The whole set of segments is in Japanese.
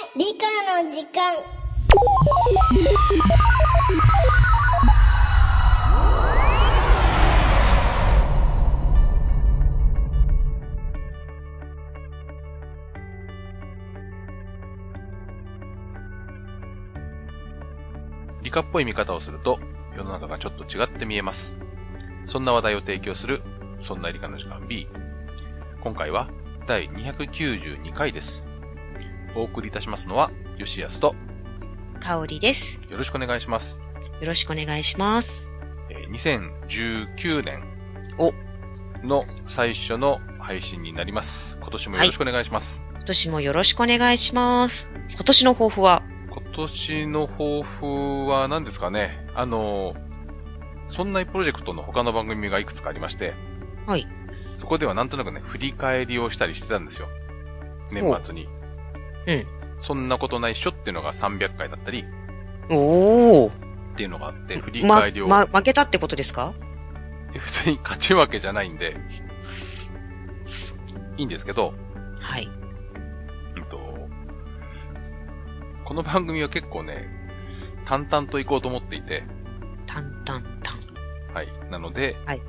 理科の時間。 理科っぽい見方をすると世の中がちょっと違って見えます。そんな話題を提供するそんな理科の時間 B。今回は第292回です。お送りいたしますのは吉安と香りです。 よろしくお願いします。 よろしくお願いします。 2019年の最初の配信になります。今年もよろしくお願いします。 今年もよろしくお願いします。今年の抱負は？ 今年の抱負は何ですかね。そんなプロジェクトの他の番組がいくつかありまして、 はい。 そこではなんとなくね、振り返りをしたりしてたんですよ。年末に。 うん。 そんなことないっしょっていうのが300回だったり、 おー。 っていうのがあって、振り返りを。 負けたってことですか？ 普通に勝ち負けじゃないんで、いいんですけど、 はい。 この番組は結構ね、淡々といこうと思っていて、 淡々。 はい。なので、 はい。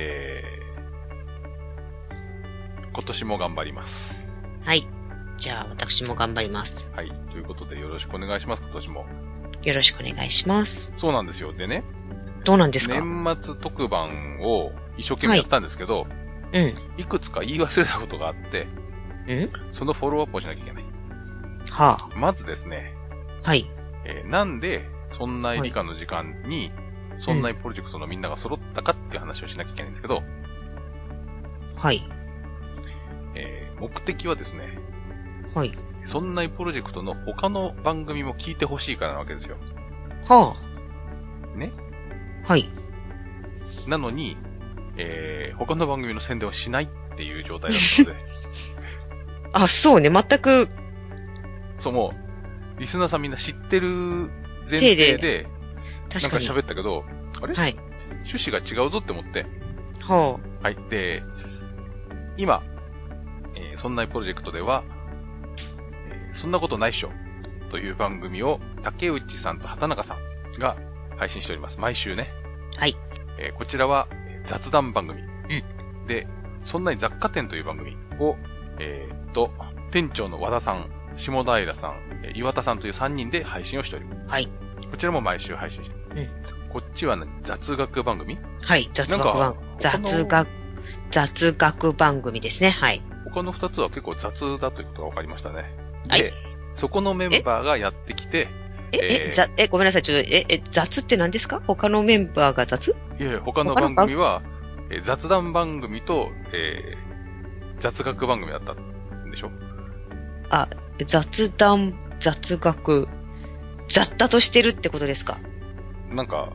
今年も頑張ります。 はい。じゃあ、私も頑張ります。 はい。ということで、よろしくお願いします、今年も。 よろしくお願いします。 そうなんですよ。でね。 どうなんですか？ 年末特番を一生懸命やったんですけど、 はい。 いくつか言い忘れたことがあって、そのフォローアップをしなきゃいけない。 はあ。 まずですね。 はい。 なんで、そんな理科の時間に、そんなプロジェクトのみんなが揃ったかっていう話をしなきゃいけないんですけど、 はい。 目的はですね、 はい。 そんなプロジェクトの他の番組も聞いてほしいからなわけですよ。 はあ。ね。 はい。 なのに、他の番組の宣伝をしないっていう状態だったので。 あ、そうね、全く。 そう、もう、リスナーさんみんな知ってる前提で、 確かに。 なんか喋ったけど、あれ？ はい。 趣旨が違うぞって思って。 はあ。はい。で、今、そんなプロジェクトでは、そんなことないっしょという番組を竹内さんと畑中さんが配信しております。毎週ね。 はい。 こちらは雑談番組。 うん。 で、そんなに雑貨店という番組を、店長の和田さん、下平さん、岩田さんという3人で配信をしております。 はい。 こちらも毎週配信してる。うん。こっちはね、雑学番組？ はい、雑学番組ですね。はい。 他の2つは結構雑だということが分かりましたね。 はい。 で、そこのメンバーがやってきて、 ごめんなさい、雑って何ですか？他のメンバーが雑？ いや、他の番組は、雑談番組と、雑学番組だったんでしょ？ あ、雑談、雑学、雑多としてるってことですか？ なんか、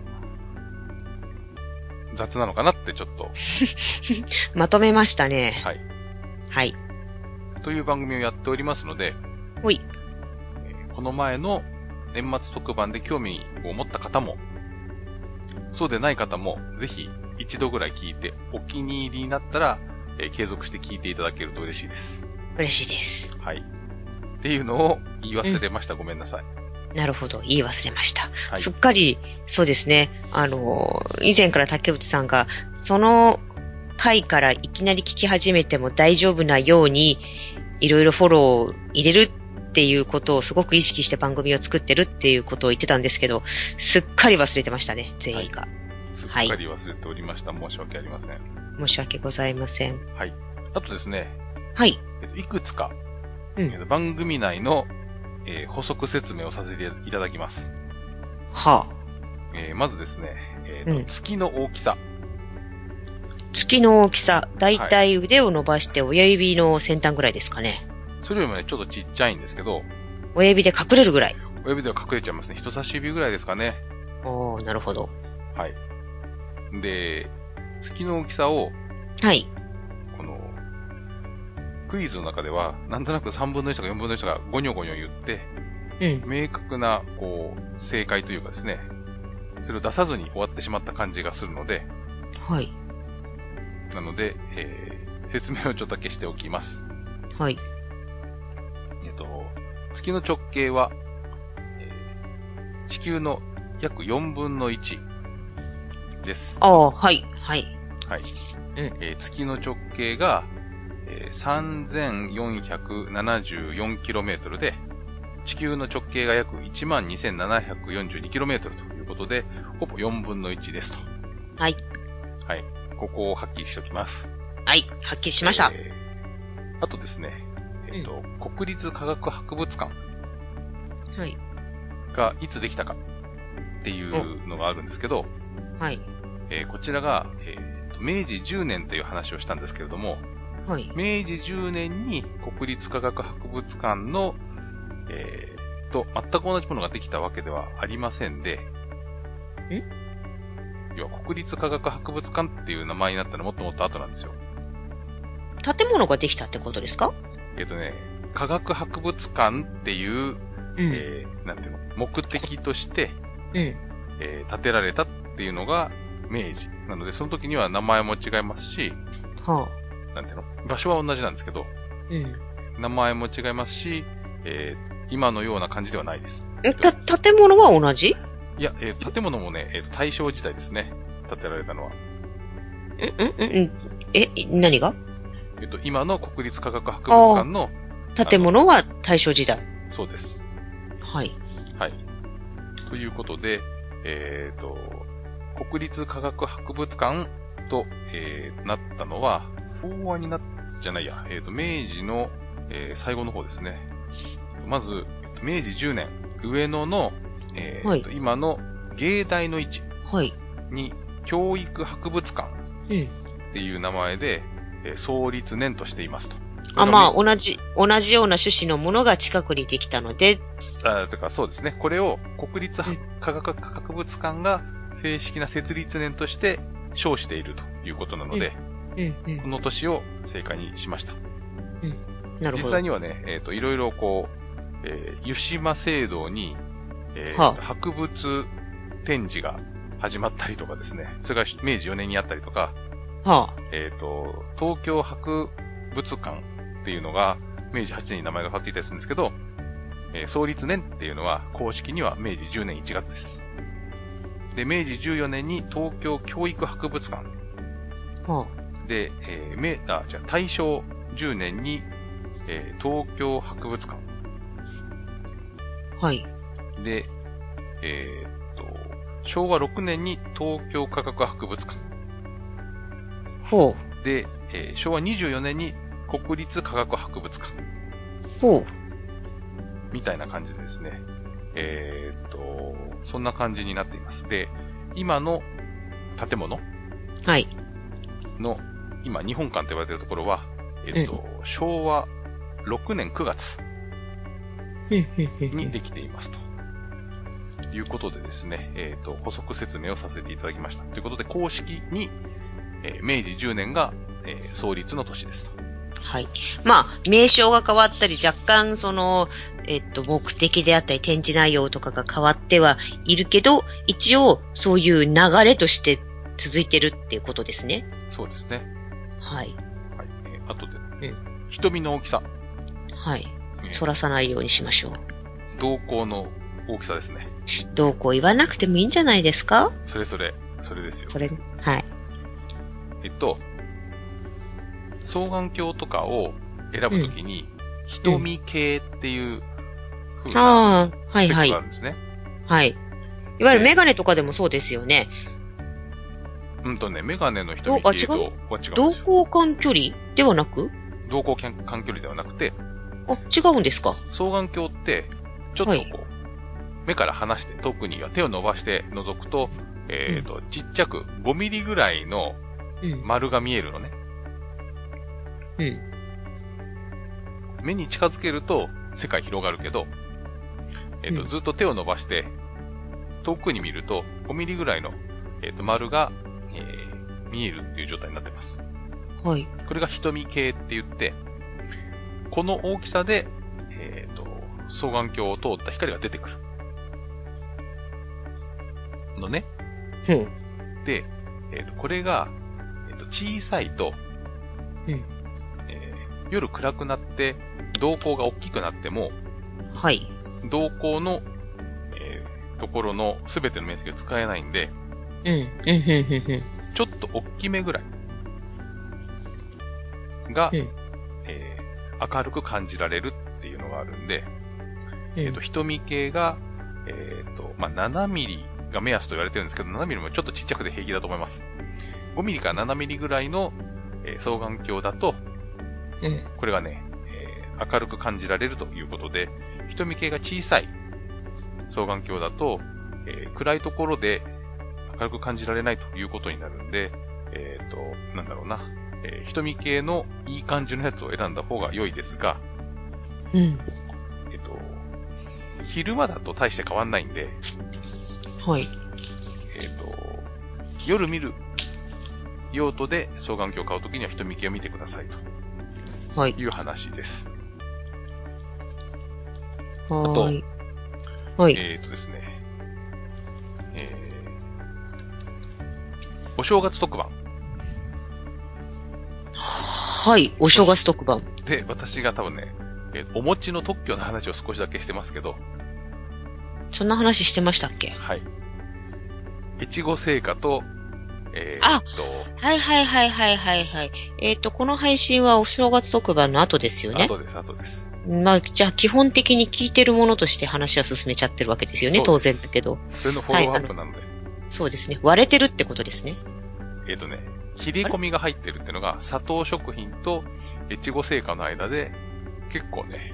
雑なのかなってちょっと。 まとめましたね。 はい。 はい。 という番組をやっておりますので、 ほい。 この前の年末特番で興味を持った方も、そうでない方も、ぜひ一度ぐらい聞いて、お気に入りになったら、継続して聞いていただけると嬉しいです。 嬉しいです。 はい。っていうのを言い忘れました。ごめんなさい。 なるほど。言い忘れました。 はい、 すっかり、そうですね。以前から竹内さんが、その回からいきなり聞き始めても大丈夫なように、いろいろフォローを入れるっていうことをすごく意識して番組を作ってるっていうことを言ってたんですけど、すっかり忘れてましたね、全員が。 はい、すっかり忘れておりました。申し訳ありません。 申し訳ございません。 はい。あとですね。 はい。 いくつか、番組内の、補足説明をさせていただきます。 はあ。まずですね、月の大きさ。 月の大きさ。だいたい腕を伸ばして親指の先端ぐらいですかね。 それよりもね、ちょっとちっちゃいんですけど。 親指で隠れるぐらい。 親指では隠れちゃいますね。人差し指ぐらいですかね。 おー、なるほど。 はい。で、月の大きさを。 はい。 この、クイズの中では、なんとなく3分の1とか4分の1とかゴニョゴニョ言って、明確な、正解というかですね、それを出さずに終わってしまった感じがするので、 はい。 なので、説明をちょっとだけしておきます。 はい。 月の直径は、地球の約4分の1です。 ああ、はい、はい。 はい。月の直径が、3474km で、地球の直径が約 12,742km ということで、ほぼ4分の1ですと。 はい。 はい。ここをはっきりしておきます。 はい。はっきりしました。 あとですね、国立科学博物館。 はい。 がいつできたかっていうのがあるんですけど、 はい。 こちらが、明治10年という話をしたんですけれども、 はい。 明治10年に国立科学博物館の、全く同じものができたわけではありませんで、要は国立科学博物館っていう名前になったのはもっともっと後なんですよ。 建物ができたってことですか？ 科学博物館っていう、なんていうの、目的として、建てられたっていうのが明治。なので、その時には名前も違いますし、なんていうの、場所は同じなんですけど、名前も違いますし、今のような感じではないです。 建物は同じ？ いや、建物もね、大正時代ですね。建てられたのは。 何が？ 今の国立科学博物館の建物は大正時代。 そうです。 はい。 はい。ということで、国立科学博物館と、なったのは、明治の、最後の方ですね。まず、明治10年、上野の、今の芸大の位置に、教育博物館っていう名前で、創立年としていますと。 同じような趣旨のものが近くにできたので。 そうですね。これを国立科学博物館が正式な設立年として称しているということなので、この年を正解にしました。 なるほど。 実際にはね、いろいろ湯島聖堂に、博物展示が始まったりとかですね、それが明治4年にあったりとか、東京博物館っていうのが明治8年に名前が変わっていたりするんですけど、創立年っていうのは公式には明治10年1月です。で、明治14年に東京教育博物館。で、大正10年に、東京博物館。 はい。 で、昭和6年に東京科学博物館。で、昭和24年に国立科学博物館。みたいな感じでですね。そんな感じになっています。で、今の建物の、今日本館と言われているところは、昭和6年9月にできていますと。いうことでですね、補足説明をさせていただきました。ということで、公式に、明治10年が、創立の年ですと。 はい。名称が変わったり、若干目的であったり、展示内容とかが変わってはいるけど、一応、そういう流れとして続いてるっていうことですね。 そうですね。 はい。 はい。あとで、瞳の大きさ。 はい。反らさないようにしましょう。 瞳孔の大きさですね。 瞳孔言わなくてもいいんじゃないですか？ それですよ。 はい。 双眼鏡とかを選ぶときに、瞳系っていう風なスペックがあるんですね。 はい。いわゆるメガネとかでもそうですよね。 メガネの瞳系とは違うんですよ。 瞳孔間距離ではなく？ 瞳孔間距離ではなくて。 違うんですか？ 双眼鏡って、ちょっと目から離して、遠くには手を伸ばして覗くと、ちっちゃく5ミリぐらいの丸が見えるのね。目に近づけると世界広がるけど、ずっと手を伸ばして遠くに見ると5ミリぐらいの、丸が、見えるっていう状態になっています。 はい。 これが瞳系って言って、この大きさで、双眼鏡を通った光が出てくる。のね。で、これが、小さいと、夜暗くなって瞳孔が大きくなっても、 はい。 同行の、ところのすべての面積が使えないんで、 うん。 ちょっと大きめぐらいが、明るく感じられるっていうのがあるんで、瞳系が、7ミリが目安と言われてるんですけど、7ミリもちょっとちっちゃくて平気だと思います。5ミリから7ミリぐらいの、双眼鏡だと、これがね、明るく感じられるということで、瞳系が小さい双眼鏡だと、暗いところで明るく感じられないということになるんで、なんだろうな、瞳系のいい感じのやつを選んだ方が良いですが、昼間だと大して変わんないんで、 はい。 夜見る用途で双眼鏡を買うときには瞳系を見てくださいと。 はい。 いう話です。 はい。はい。 ですね。お正月特番。 はい。お正月特番。 で、私が多分ね、お餅の特許の話を少しだけしてますけど。 そんな話してましたっけ？ はい。越後製菓と、 はいはいはいはいはいはい。この配信はお正月特番の後ですよね。 後です。 まあ、じゃあ基本的に聞いてるものとして話は進めちゃってるわけですよね、当然だけど。 それのフォローアップなので。 そうですね。割れてるってことですね。 切り込みが入ってるっていうのが、佐藤食品と越後製菓の間で、結構ね、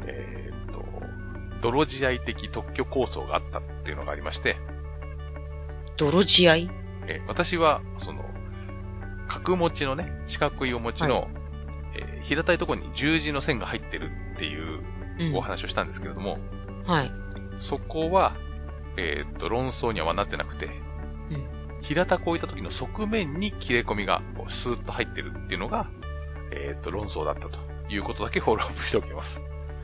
泥仕合的特許構想があったっていうのがありまして。 泥仕合？ 私は、角餅のね、四角いお餅の、平たいところに十字の線が入ってるっていうお話をしたんですけれども、 はい。 そこは、論争にはなってなくて、平たく置いた時の側面に切れ込みがこうスーッと入ってるっていうのが、論争だったということだけフォローアップしておきます。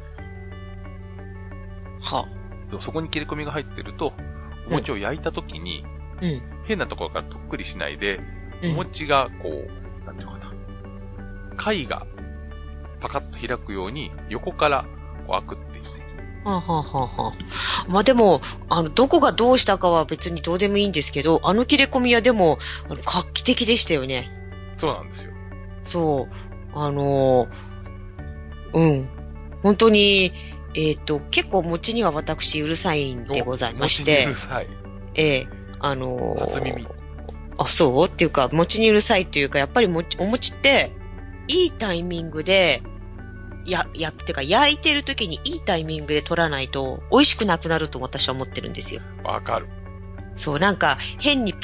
はあ、そこに切れ込みが入ってると、お餅を焼いた時に、変なところからとっくりしないで、お餅がこう、なんていうかな、貝がパカッと開くように横からこう開くっていうね。 まあでも、どこがどうしたかは別にどうでもいいんですけど、切れ込みはでも、画期的でしたよね。 そうなんですよ。 そう。本当に、結構餅には私うるさいんでございまして。 餅にうるさい。初耳。 あ、そうっていうか、餅にうるさいっていうか、やっぱりお餅って、いいタイミングで、てか、焼いてる時にいいタイミングで取らないと、美味しくなくなると私は思ってるんですよ。 わかる。 そう、なんか、変に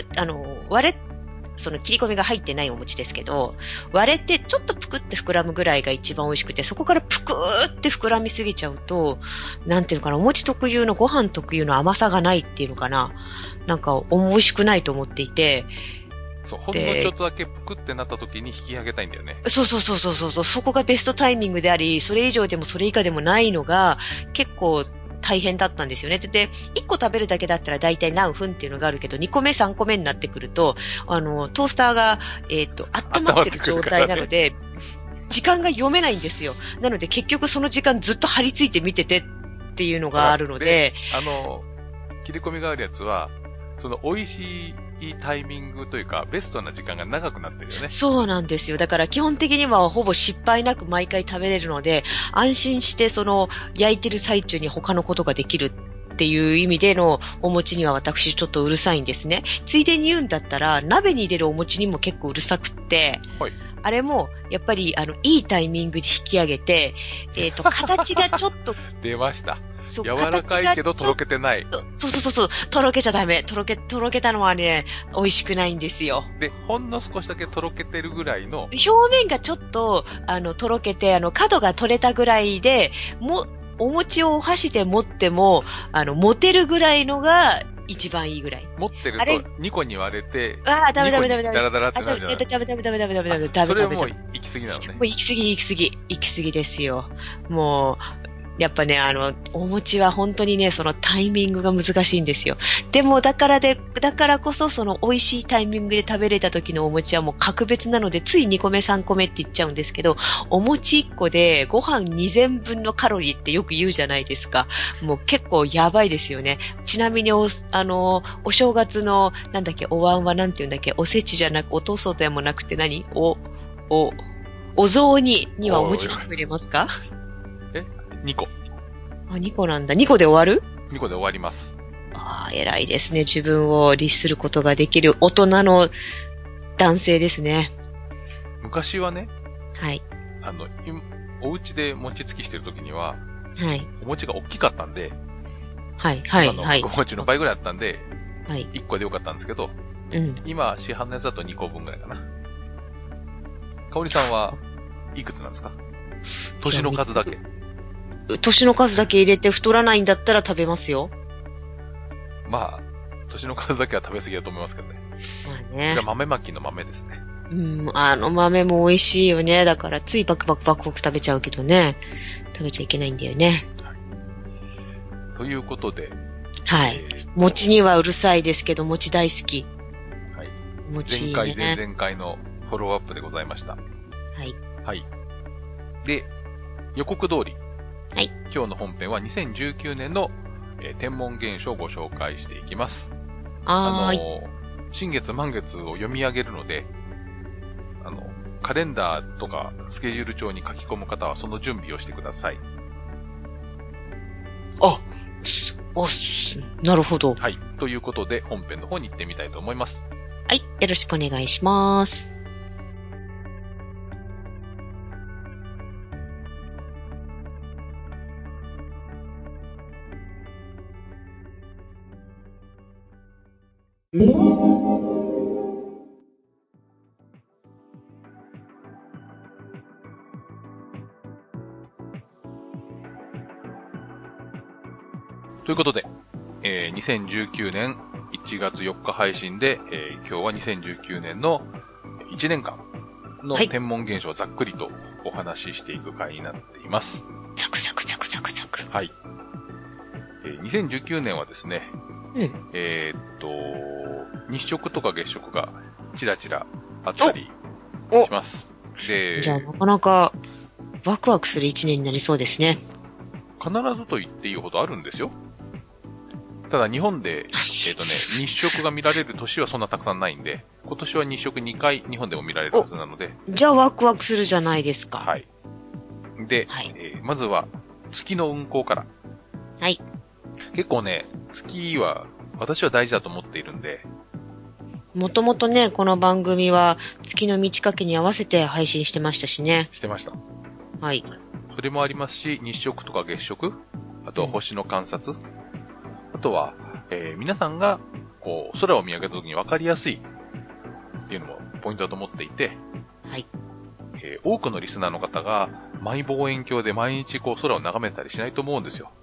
その切り込みが入ってないお餅ですけど、割れてちょっとぷくって膨らむぐらいが一番美味しくて、そこからぷくって膨らみすぎちゃうと、なんていうのかな、お餅特有のご飯特有の甘さがないっていうのかな、なんか美味しくないと思っていて、 そう、ほんのちょっとだけぷくってなった時に引き上げたいんだよね。 そう、そこがベストタイミングであり、それ以上でもそれ以下でもないのが、結構大変だったんですよね。で、1個食べるだけだったら大体何分っていうのがあるけど、2個目、3個目になってくると、トースターが、温まってる状態なので、時間が読めないんですよ。なので結局その時間ずっと張り付いて見ててっていうのがあるので、 切り込みがあるやつは、その美味しいタイミングというか、ベストな時間が長くなってるよね。 そうなんですよ。だから基本的にはほぼ失敗なく毎回食べれるので、安心して焼いてる最中に他のことができるっていう意味でのお餅には私ちょっとうるさいんですね。ついでに言うんだったら、鍋に入れるお餅にも結構うるさくって、はい、あれも、やっぱり、いいタイミングで引き上げて、形がちょっと。 出ました。柔らかいけどとろけてない。 そう。とろけちゃダメ。とろけたのはね、美味しくないんですよ。 で、ほんの少しだけとろけてるぐらいの。 表面がちょっと、とろけて、角が取れたぐらいで、お餅をお箸で持っても、持てるぐらいのが、一番いいぐらい。 持ってると2個に割れて、 ダメ。ダメ。 ダラダラってなるじゃない。それもう行き過ぎなのね。 もう行き過ぎですよ。もやっぱね、お餅は本当にね、そのタイミングが難しいんですよ。でも、だからこそ、その美味しいタイミングで食べれた時のお餅はもう格別なので、つい2個目3個目って言っちゃうんですけど、お餅1個でご飯2膳分のカロリーってよく言うじゃないですか。もう結構やばいですよね。ちなみにお正月の、なんだっけ、お椀はなんて言うんだっけ、おせちじゃなく、おとそでもなくてお雑煮にはお餅何個入れますか ？2個。 あ、2個なんだ。2個で終わる？ 2個で終わります。 ああ、偉いですね。自分を律することができる大人の男性ですね。 昔はね、 はい。 お家で餅つきしてる時には、 はい。 お餅が大きかったんで、 はい、はい、はい。 お餅の倍ぐらいあったんで、 はい。 1個でよかったんですけど、 うん。 今、市販のやつだと2個分ぐらいかな。かおりさんはいくつなんですか？年の数だけ。 年の数だけ入れて太らないんだったら食べますよ。 まあ、年の数だけは食べ過ぎだと思いますけどね。 まあね。 これは豆まきの豆ですね。 うん、豆も美味しいよね。だからついバクバクバクバク食べちゃうけどね。食べちゃいけないんだよね。 はい、ということで。 はい。餅にはうるさいですけど、餅大好き。 はい。 餅、ね、 前回、前々回のフォローアップでございました。 はい。 はい。で、予告通り。 はい。 今日の本編は2019年の、天文現象をご紹介していきます。新月満月を読み上げるので、カレンダーとかスケジュール帳に書き込む方はその準備をしてください。 なるほど。 はい。ということで、本編の方に行ってみたいと思います。 はい。よろしくお願いします。 ということで、2019年1月4日配信で、今日は2019年の1年間の天文現象をざっくりとお話ししていく回になっています。 ザクザクザクザクザク。 はい。2019年はですね、 うん、 日食とか月食がちらちらあったりします。で、 じゃあなかなかワクワクする1年になりそうですね。 必ずと言っていいほどあるんですよ。ただ日本で、日食が見られる年はそんなたくさんないんで、今年は日食2回日本でも見られるはずなので。 じゃあワクワクするじゃないですか。 はい。で、 はい、 まずは月の運行から。 はい。 結構ね、月は私は大事だと思っているんで。 もともとね、この番組は月の満ち欠けに合わせて配信してましたしね。 してました。 はい。 それもありますし、日食とか月食、あとは星の観察、あとは、皆さんがこう空を見上げた時に分かりやすいっていうのもポイントだと思っていて、 はい。 多くのリスナーの方がマイ望遠鏡で毎日こう空を眺めたりしないと思うんですよ。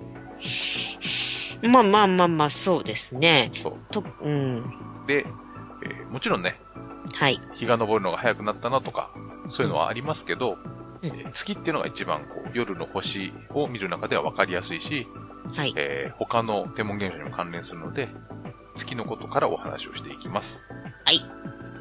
まあ、そうですね。 そう。 うん。 で、もちろんね、 はい。 日が昇るのが早くなったなとか、そういうのはありますけど、月っていうのが一番こう夜の星を見る中では分かりやすいし、 はい。 他の天文現象にも関連するので、月のことからお話をしていきます。 はい。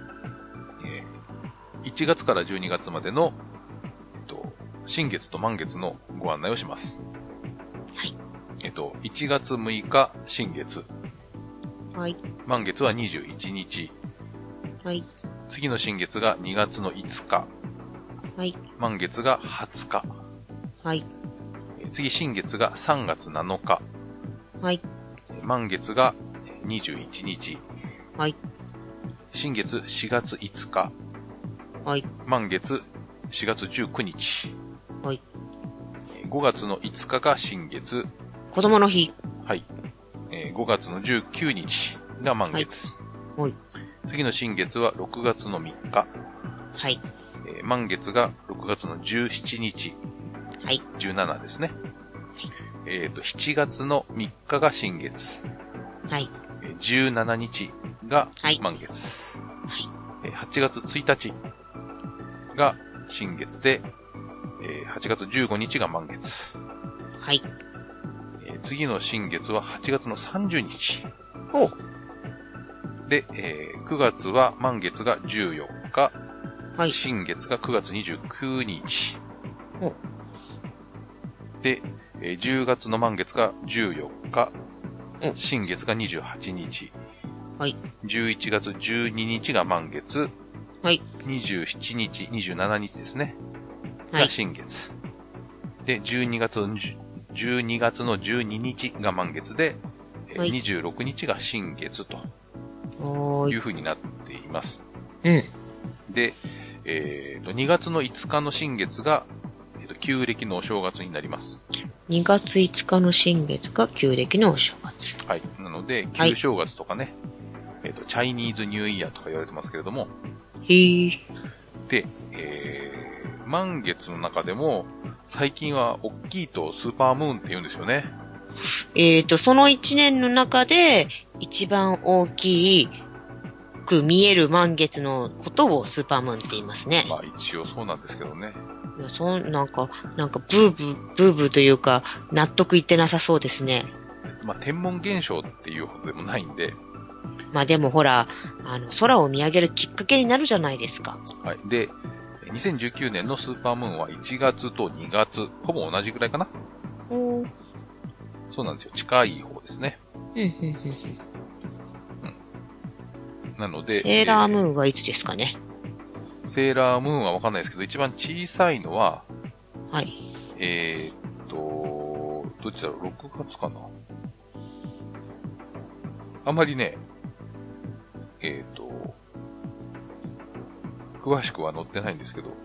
1月から12月までの、新月と満月のご案内をします。 はい。 1月6日、新月。 はい。 満月は21日。 はい。 次の新月が2月の5日。 はい。 満月が20日。 はい。 次、新月が3月7日。 はい。 満月が21日。 はい。 新月4月5日。 はい。 満月4月19日。 はい。 5月の5日が新月。 子供の日。 はい。5月の19日が満月。 はい。 次の新月は6月の3日。 はい。 満月が6月の17日。 はい。 17ですね。はい、7月の3日が新月。 はい。 17日が満月。はい。8月1日が新月で、8月15日が満月。 はい。 次の新月は8月の30日。 おう。 で、9月は満月が14日。 はい。 新月が9月29日。 おう。 で、10月の満月が14日。 うん新月が28日。 はい。 11月12日が満月。 はい。 27日、27日ですね。がはい。 新月。で、12月の12日が満月で、 はい。 26日が新月とおーい。 いう風になっています。 うん。 で、2月の5日の新月が、旧暦のお正月になります。 2月5日の新月が旧暦のお正月。 はい。なので、 はい旧正月とかね、チャイニーズニューイヤーとか言われてますけれども、 へー。 で、満月の中でも、最近は大きいとスーパームーンって言うんですよね。 その1年の中で一番大きく見える満月のことをスーパームーンって言いますね。 まあ一応そうなんですけどね。 いやなんかブーブーというか、納得いってなさそうですね。 まあ天文現象っていうほどでもないんで、 まあでもほら、空を見上げるきっかけになるじゃないですか。 はい。で、2019年のスーパームーンは1月と2月、ほぼ同じぐらいかな。 おー。 そうなんですよ。近い方ですね。なので、 セーラームーンはいつですかね。 セーラームーンはわかんないですけど、一番小さいのは、 はい。 どっちだろう、6月かな。あんまりね、詳しくは載ってないんですけど、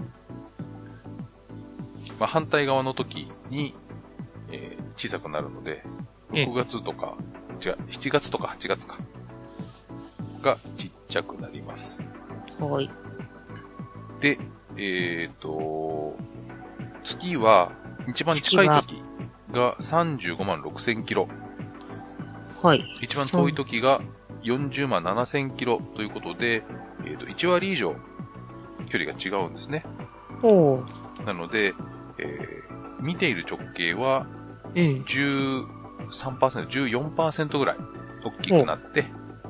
まあ、反対側の時に、小さくなるので、6月とか、7月とか8月か、がちっちゃくなります。 はい。 で、月は、一番近い時が35万6千キロ。 はい。 一番遠い時が40万7千キロということで、1割以上距離が違うんですね。 おー。 なので、見ている直径は13%、14% ぐらい大きくなって、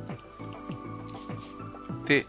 で、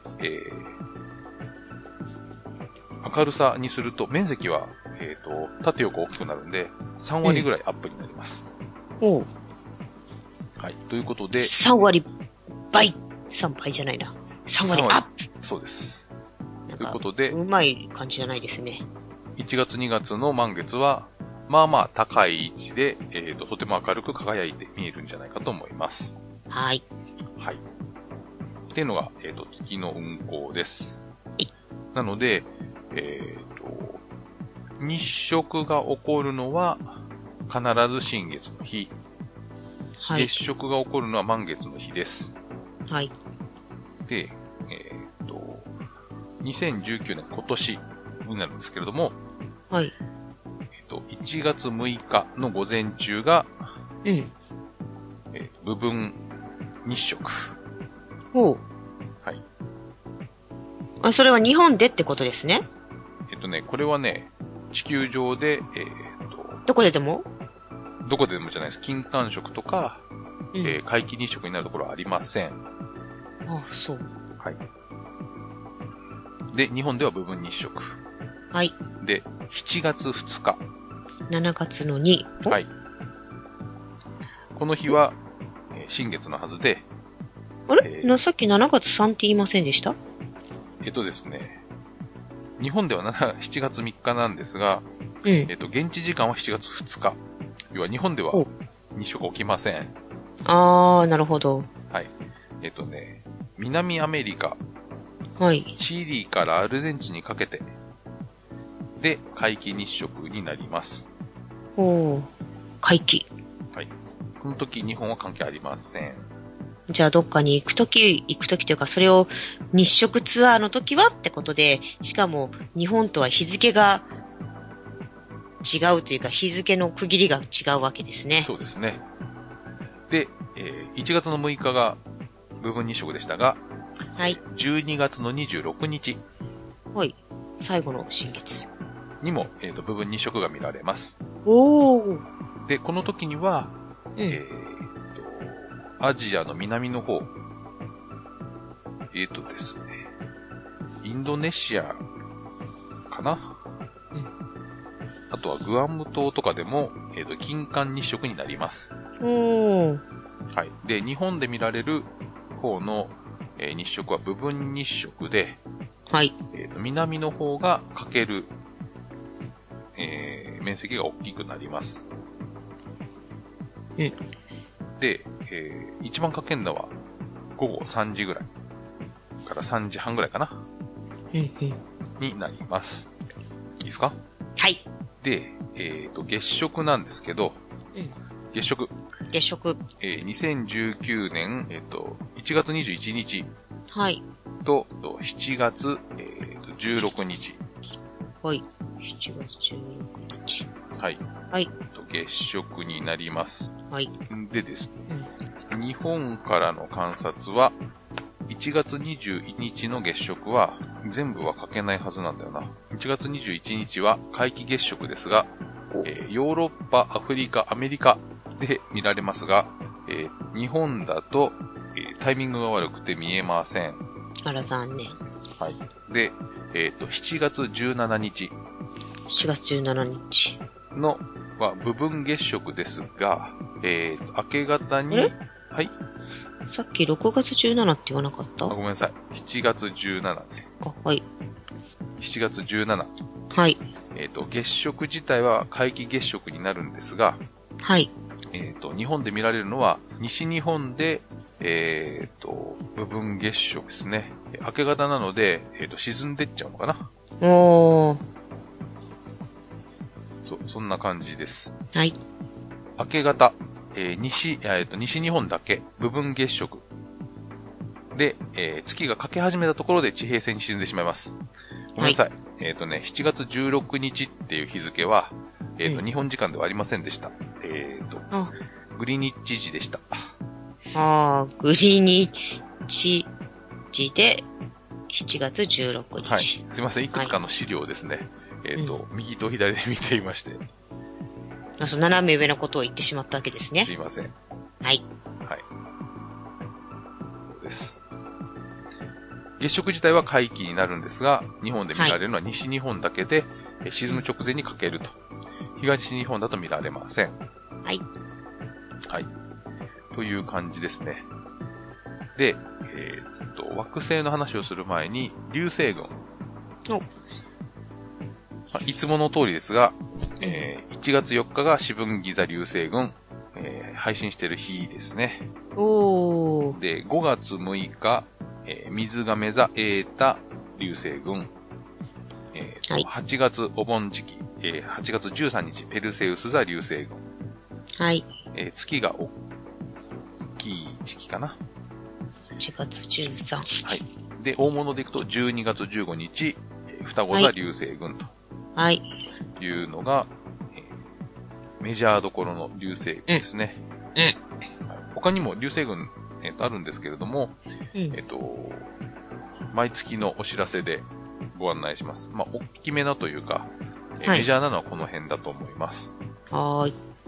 明るさにすると面積は、縦横大きくなるんで、3割ぐらいアップになります。 おう。 はい。ということで、 3割倍。3倍じゃないな。3割アップ。 そうです。 なんかということで、 うまい感じじゃないですね。 1月2月の満月は、まあまあ高い位置で、とても明るく輝いて見えるんじゃないかと思います。 はい。 はい。っていうのが、月の運行です。なので、日食が起こるのは必ず新月の日。 はい。 月食が起こるのは満月の日です。 はい。 で、2019年今年になるんですけれども、 はい。 1月6日の午前中が、部分日食。 ほう。 はい。 それは日本でってことですね。 これはね、地球上で、 どこででもどこでもじゃないです。金環食とか、皆既日食になるところはありません。 あ、そう。 はい。で、日本では部分日食。 はい。 で、7月2日。 7月の2。 はい。この日は、新月のはずで。 あれ、さっき7月3って言いませんでした？ ですね。日本では7月3日なんですが、現地時間は7月2日。要は日本では日食起きません。 あー、なるほど。 はい。南アメリカ。 はい。 チリからアルゼンチンにかけて、で、皆既日食になります。 おー、皆既。 はい。この時日本は関係ありません。 じゃあどっかに行くときというか、それを日食ツアーの時はってことで、しかも日本とは日付が違うというか、日付の区切りが違うわけですね。 そうですね。で、1月の6日が部分日食でしたが、 はい。 12月の26日。 はい。最後の新月。 にも、部分日食が見られます。 おー。 で、この時には、アジアの南の方、ですね、インドネシアかな、あとはグアム島とかでも、金環日食になります。 おー。 はい。で、日本で見られる方の、日食は部分日食で、 はい。 南の方が欠ける、面積が大きくなります。で、一番欠けるのは午後3時ぐらいから3時半ぐらいかな、になります。いいですか？ はい。 で、月食なんですけど、月食。2019年、1月21日。 はい。 と、7月、16日。 はい。7月16日。 はい。 はい。 月食になります。 はい。 でですね、日本からの観察は、1月21日の月食は、全部は書けないはずなんだよな。1月21日は皆既月食ですが、ヨーロッパ、アフリカ、アメリカで見られますが、日本だと、タイミングが悪くて見えません。 あら、残念。 はい。で、7月17日。 7月17日。 のは部分月食ですが、明け方に、はい。 さっき6月17って言わなかった？ ごめんなさい。7月17です。 はい。 7月17。 はい。 月食自体は皆既月食になるんですが、 はい。 日本で見られるのは、西日本で、部分月食ですね。明け方なので、沈んでっちゃうのかな。 おー。 そんな感じです。 はい。 明け方、西日本だけ、部分月食。で、月が欠け始めたところで地平線に沈んでしまいます。ごめんなさい。はい、7月16日っていう日付は、日本時間ではありませんでした。グリニッジ時でした。 グリニッジ時で、7月16日。 はい。すいません。いくつかの資料をですね、右と左で見ていまして。 斜め上のことを言ってしまったわけですね。 すいません。 はい。 はい。そうです。月食自体は皆既になるんですが、日本で見られるのは西日本だけで、沈む直前に欠けると。東日本だと見られません。 はい。 はい。という感じですね。で、惑星の話をする前に、流星群。いつもの通りですが、1月4日が四分ギザ流星群、配信してる日ですね。で、5月6日、水亀座エータ流星群、8月お盆時期、8月13日ペルセウス座流星群、 はい。 月が大きい時期かな。 8月13。 はい。で、大物でいくと12月15日、双子座流星群と。はい。いうのが、メジャーどころの流星群ですね。他にも流星群、あるんですけれども、毎月のお知らせでご案内します。まあ、大きめなというか、メジャーなのはこの辺だと思います。はい。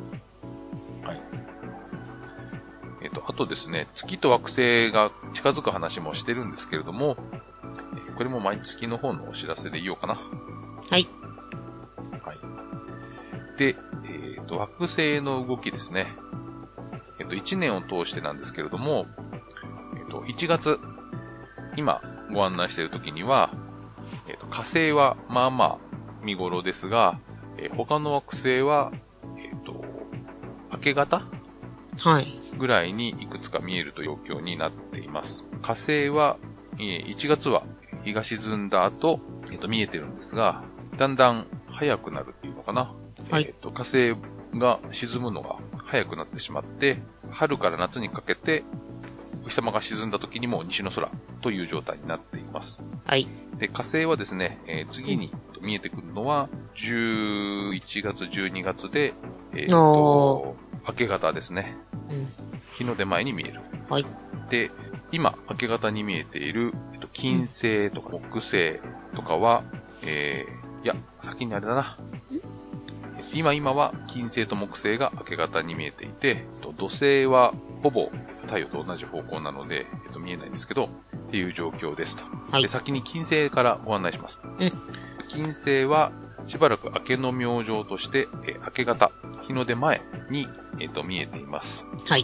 あとですね、月と惑星が近づく話もしてるんですけれども、これも毎月の方のお知らせで言おうかな。はい。はい。で、惑星の動きですね。1年を通してなんですけれども、1月、今ご案内している時には、火星はまあまあ見頃ですが、他の惑星は、明け方はい。ぐらいにいくつか見えるという状況になっています。火星は、1月は日が沈んだ後、見えてるんですが、だんだん早くなるっていうのかな。はい。火星が沈むのが早くなってしまって、春から夏にかけて、お日様が沈んだ時にも西の空という状態になっています。はい。で、火星はですね、次に見えてくるのは、11月、12月で、明け方ですね。日の出前に見える。はい。で、今、明け方に見えている、金星とか木星とかは、いや、先にあれだな。 今は金星と木星が明け方に見えていて、土星はほぼ太陽と同じ方向なので、見えないんですけど、っていう状況ですと。 はい。 で、先に金星からご案内します。 うん。 金星はしばらく明けの明星として、明け方、日の出前に、見えています。 はい。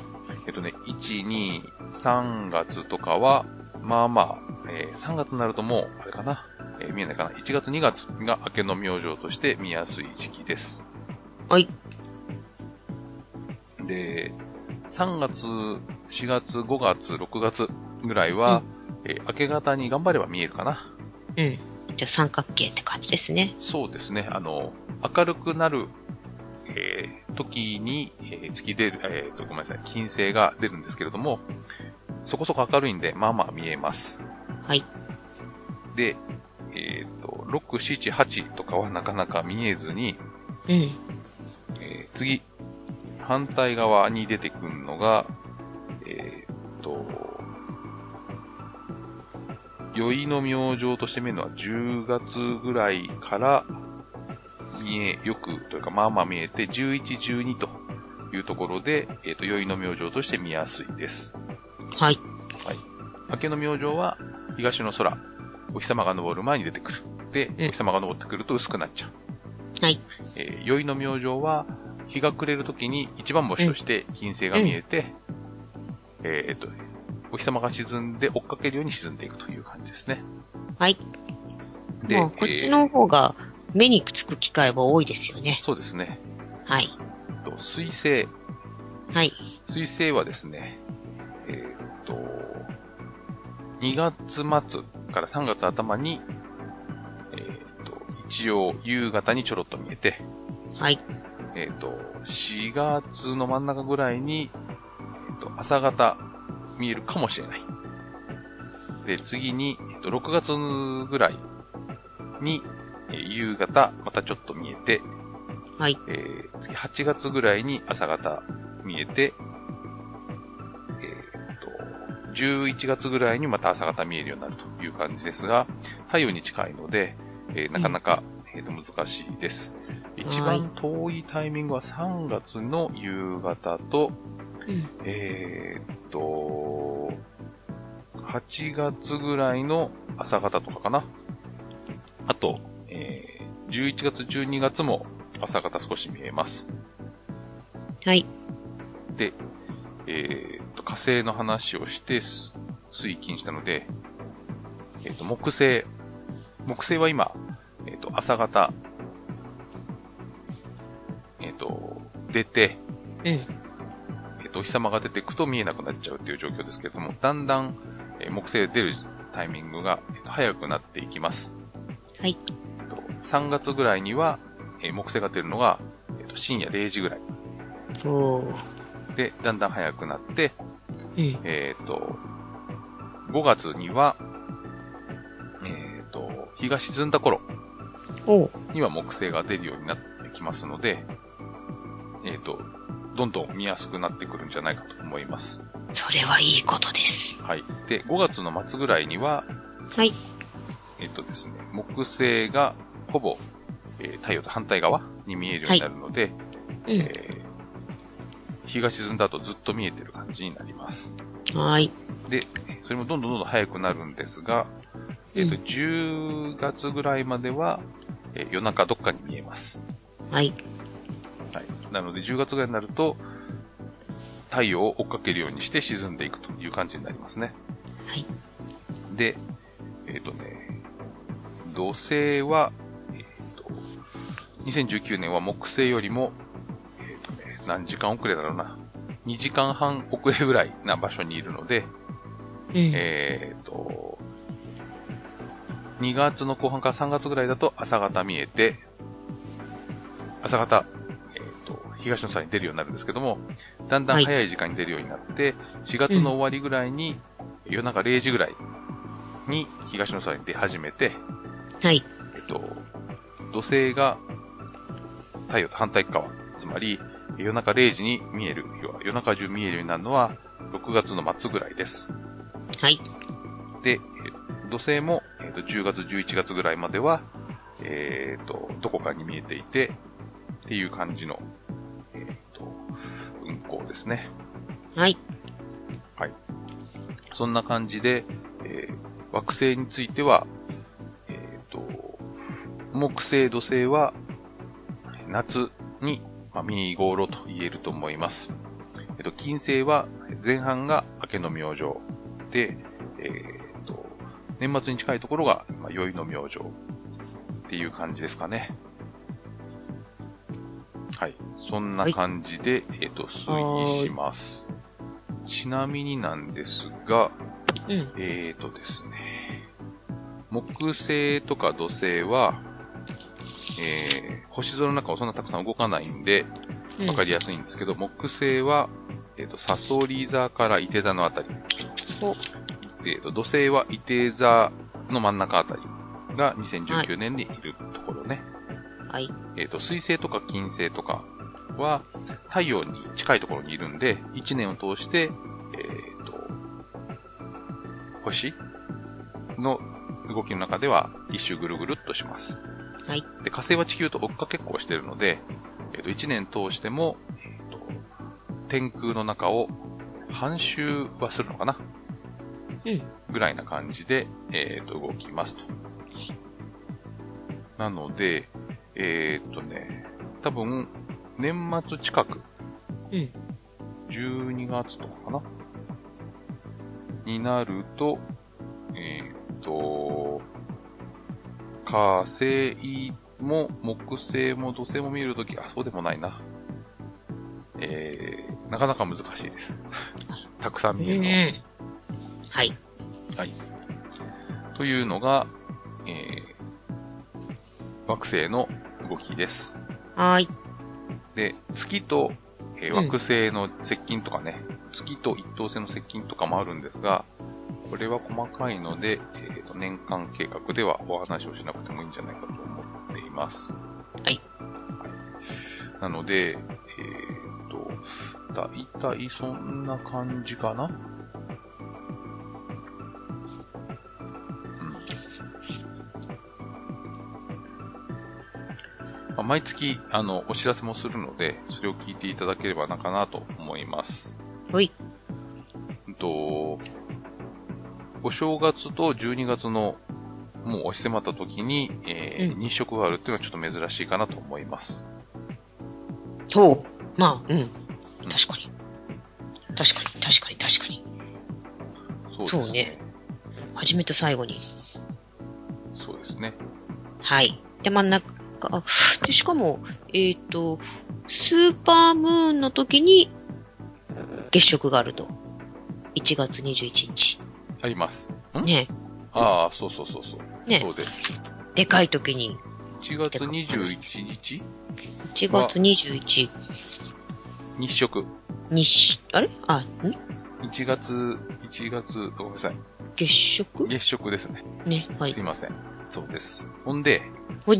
1、2、3月とかは、まあまあ、3月になるともう、あれかな、見えないかな。1月、2月が明けの明星として見やすい時期です。 はい。 で、3月、4月、5月、6月ぐらいは、明け方に頑張れば見えるかな。 うん。じゃあ三角形って感じですね。 そうですね。明るくなる、時に、月出る、ごめんなさい、金星が出るんですけれども、そこそこ明るいんで、まあまあ見えます。 はい。 で、6、7、8とかはなかなか見えずに、 うん。 次、反対側に出てくるのが、宵の明星として見えるのは10月ぐらいからよくというかまあまあ見えて、11、12というところで、宵の明星として見やすいです。 はい。 はい。明けの明星は東の空、お日様が昇る前に出てくる。で、お日様が昇ってくると薄くなっちゃう。 はい。 宵の明星は日が暮れるときに一番星として金星が見えて、お日様が沈んで追っかけるように沈んでいくという感じですね。 はい。 で、 もうこっちの方が目につく機会は多いですよね。 そうですね。 はい。 水星。 はい。 水星はですね、2月末から3月頭に、一応夕方にちょろっと見えて、 はい。 4月の真ん中ぐらいに、朝方見えるかもしれない。で、次に、6月ぐらいに、夕方またちょっと見えて、 はい。 次8月ぐらいに朝方見えて、11月ぐらいにまた朝方見えるようになるという感じですが、太陽に近いので、なかなか、難しいです。一番遠いタイミングは3月の夕方と、8月ぐらいの朝方とかかな。あと、11月、12月も朝方少し見えます。 はい。 で、火星の話をして推金したので、木星は今、朝方、出て、お日様が出ていくと見えなくなっちゃうっていう状況ですけれども、だんだん、木星出るタイミングが、早くなっていきます。 はい。 3月ぐらいには、木星が出るのが、深夜0時ぐらい。で、だんだん早くなって、5月には、日が沈んだ頃には木星が出るようになってきますので、どんどん見やすくなってくるんじゃないかと思います。 それはいいことです。 はい。で、5月の末ぐらいには、 はい。 ですね、木星がほぼ、太陽と反対側に見えるようになるので、日が沈んだ後ずっと見えてる感じになります。 はい。 で、それもどんどん早くなるんですが、10月ぐらいまでは、夜中どっかに見えます。 はい。 はい。なので10月ぐらいになると、太陽を追っかけるようにして沈んでいくという感じになりますね。 はい。 で、土星は、2019年は木星よりも、何時間遅れだろうな。2時間半遅れぐらいな場所にいるので、2月の後半から3月ぐらいだと朝方見えて、朝方、東の空に出るようになるんですけども、だんだん早い時間に出るようになって、4月の終わりぐらいに、夜中0時ぐらいに東の空に出始めて、 はい。 土星が太陽と反対側、つまり夜中0時に見える、夜中中見えるようになるのは6月の末ぐらいです。 はい。 で、土星も10月、11月ぐらいまでは、どこかに見えていて、 っていう感じの、運行ですね。 はい。 はい。そんな感じで、惑星については、木星、土星は夏に、見頃と言えると思います。金星は前半が明けの明星で、年末に近いところが宵の明星っていう感じですかね。はい。そんな感じで、推移します。ちなみになんですが、ですね、木星とか土星は、星空の中をそんなたくさん動かないんで、わかりやすいんですけど、木星は、サソリ座から伊手座のあたり。土星は伊手座の真ん中あたりが2019年にいるところね。 はい。 水星とか金星とかは太陽に近いところにいるんで、1年を通して、星の動きの中では一周ぐるぐるっとします。 はい。 で、火星は地球と追っかけっこをしているので、1年通しても、天空の中を半周はするのかな、ぐらいな感じで、動きますと。なので、多分、年末近く、12月とかかなになると、火星も木星も土星も見るとき、そうでもないな。なかなか難しいです。たくさん見えるのは。 はい。 はい。というのが、惑星の動きです。 はい。 で、月と、惑星の接近とかね、月と一等星の接近とかもあるんですが、これは細かいので、年間計画ではお話をしなくてもいいんじゃないかと思っています。 はい。 なので、だいたいそんな感じかな。毎月、お知らせもするので、それを聞いていただければなかなと思います。 はい。 お正月と12月の、もう押し迫った時に、日食があるっていうのはちょっと珍しいかなと思います。 そう。まあ、確かに。確かに。そうね。初めと最後に。 そうですね。 はい。で、真ん中、で、しかも、スーパームーンの時に、月食があると。1月21日。 あります。 ね。 ああ、そう。 ね。 そうです。 でかい時に。 1月21日 ?1 月21。 日食。 あれ 1月、ごめんなさい。 月食ですね。 ね、はい。 すいません。そうです。ほんで、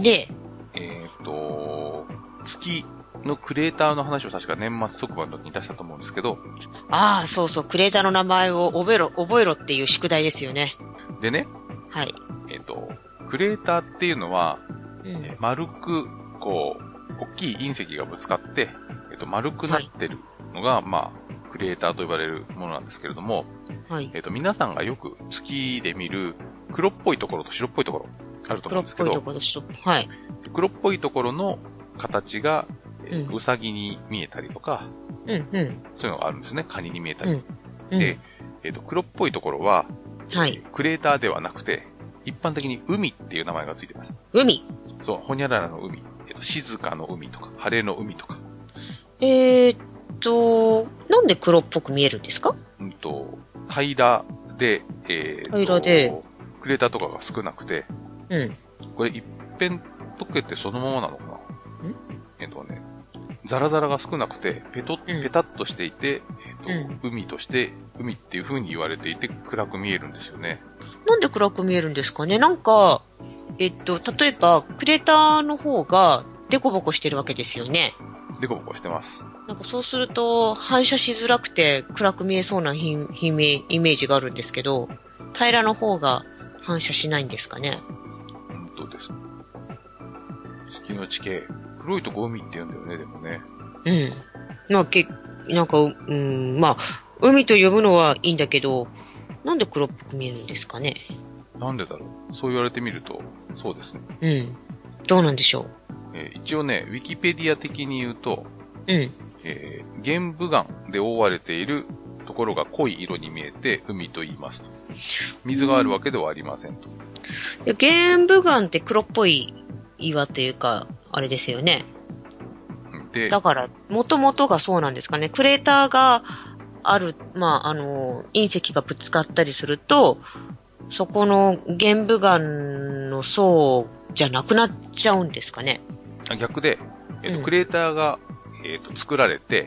月のクレーターの話を確か年末特番の時に出したと思うんですけど。 そう、クレーターの名前を覚えろっていう宿題ですよね。 でね。 はい。 クレーターっていうのは、丸く、大きい隕石がぶつかって、丸くなってるのが、クレーターと呼ばれるものなんですけれども、 はい。 皆さんがよく月で見る黒っぽいところと白っぽいところあると思うんですけど、 黒っぽいところと白っぽい。はい。 黒っぽいところの形が、うさぎに見えたりとか、そういうのがあるんですね。カニに見えたり。で、黒っぽいところは、 はい。 クレーターではなくて、一般的に海っていう名前がついてます。 海。 そう、ほにゃららの海。静かの海とか、晴れの海とか。 なんで黒っぽく見えるんですか？ 平らで、 平で、 クレーターとかが少なくて、これ一遍溶けてそのままなのかな？ザラザラが少なくて、ペタッとしていて、海っていう風に言われていて、暗く見えるんですよね。 なんで暗く見えるんですかね？なんか、例えば、クレーターの方が、デコボコしてるわけですよね。 デコボコしてます。 なんかそうすると、反射しづらくて暗く見えそうなイメージがあるんですけど、平らの方が反射しないんですかね？ 本当です。月の地形、 黒いとこ海って言うんだよね、でもね。 うん。まあ、なんか、まあ、海と呼ぶのはいいんだけど、なんで黒っぽく見えるんですかね。 なんでだろう。そう言われてみると、そうですね。 うん。どうなんでしょ一応ね、ウィキペディア的に言うと、 う。うん。 玄武岩で覆われているところが濃い色に見えて海と言いますと。水があるわけではありませんと。 で玄武岩って黒っぽい岩というか、あれですよね。 で、 だから、元々がそうなんですかね。クレーターがある、まあ、隕石がぶつかったりすると、そこの玄武岩の層じゃなくなっちゃうんですかね。 逆で、クレーターが、作られて、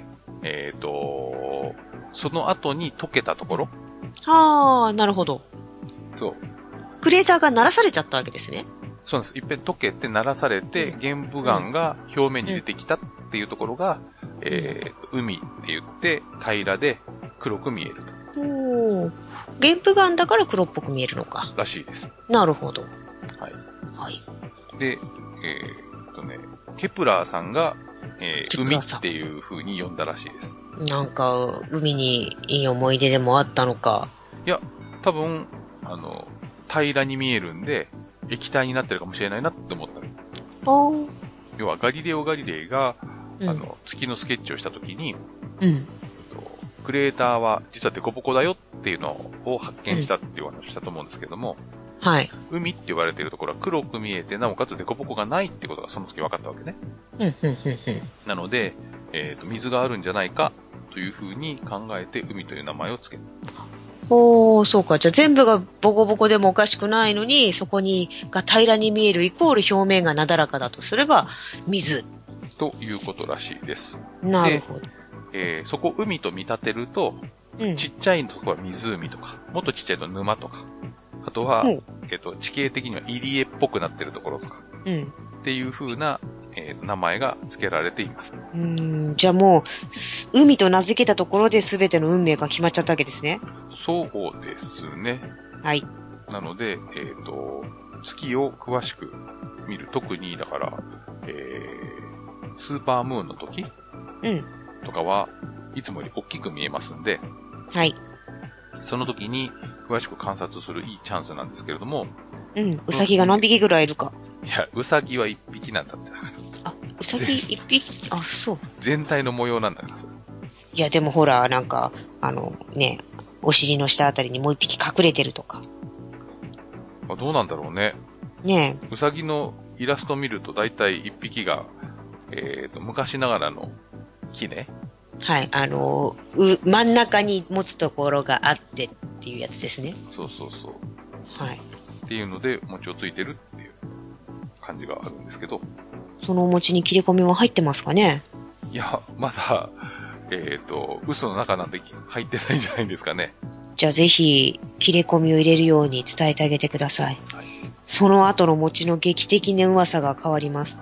その後に溶けたところ。 ああ、なるほど。 そう。 クレーターが鳴らされちゃったわけですね。 そうなんです。いっぺん溶けて鳴らされて、玄武岩が表面に出てきたっていうところが、海って言って平らで黒く見えると。 おー。玄武岩だから黒っぽく見えるのか。 らしいです。 なるほど。 はい。 はい。 で、ケプラーさんが、海ケプラーさんっていう風に呼んだらしいです。 なんか、海にいい思い出でもあったのか。 いや、多分、平らに見えるんで、液体になってるかもしれないなって思ったの。要は、ガリレオ・ガリレイが、月のスケッチをしたときに、クレーターは実はデコボコだよっていうのを発見したっていう話をしたと思うんですけども、 はい。 海って言われているところは黒く見えて、なおかつデコボコがないってことがその時分かったわけね。なので、水があるんじゃないかというふうに考えて海という名前を付けた。 そうか。じゃあ全部がボコボコでもおかしくないのに、そこが平らに見えるイコール表面がなだらかだとすれば、水。 ということらしいです。 なるほど。 そこを海と見立てると、ちっちゃいところは湖とか、もっとちっちゃいと沼とか、あとは、地形的には入り江っぽくなってるところとか、っていう風な、名前が付けられています。 じゃあもう、海と名付けたところで全ての運命が決まっちゃったわけですね。 そうですね。 はい。 なので、月を詳しく見る。特に、だから、スーパームーンの時とかは、いつもより大きく見えますんで、 はい。 その時に詳しく観察するいいチャンスなんですけれども、 ウサギが何匹ぐらいいるか。 いや、ウサギは一匹なんだってだから。 あ、ウサギ一匹あ、そう。 全体の模様なんだから、それ。 いや、でもほら、なんか、お尻の下あたりにもう一匹隠れてるとか。 どうなんだろうね。 ねウサギのイラスト見ると大体一匹が、昔ながらの木ね。 はい、真ん中に持つところがあってっていうやつですね。 そうそうそう。 はい。 っていうので、餅をついてるっていう感じがあるんですけど。 そのお餅に切れ込みは入ってますかね？ いや、まだ、嘘の中なんで入ってないんじゃないんですかね。 じゃあぜひ、切れ込みを入れるように伝えてあげてください。はい、その後の餅の劇的な噂が変わります。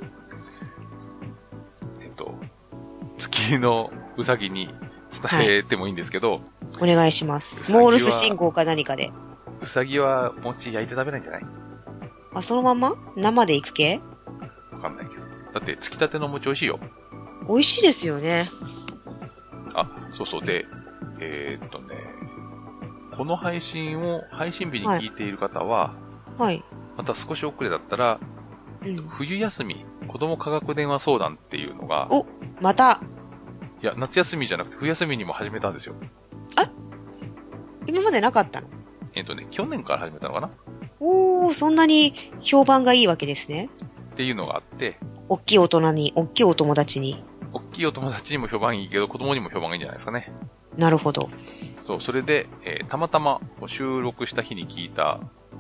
月のうさぎに伝えてもいいんですけど、 お願いします。モールス信号か何かで。 うさぎは餅焼いて食べないんじゃない？ あ、そのまま生でいく系？ わかんないけど。だって、つきたての餅美味しいよ。 美味しいですよね。 あ、そうそう。で、この配信日に聞いている方は、 はい。 また少し遅れだったら、冬休み、子供科学電話相談っていうのが、 また。 いや、夏休みじゃなくて冬休みにも始めたんですよ。 あ、今までなかったの？ 去年から始めたのかな？ そんなに評判がいいわけですね。 っていうのがあって、 大きい大人に、大きいお友達に。 大きいお友達にも評判いいけど、子供にも評判がいいんじゃないですかね。 なるほど。 そう、それで、たまたま収録した日に聞いた、